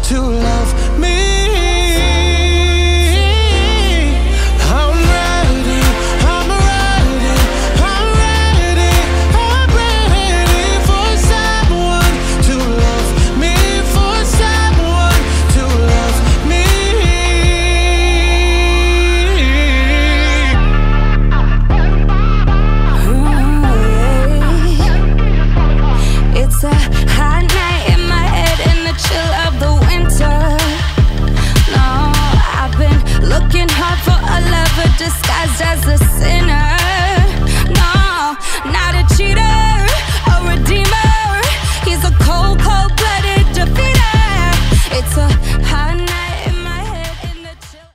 to love me. Looking hard for a lover disguised as a sinner.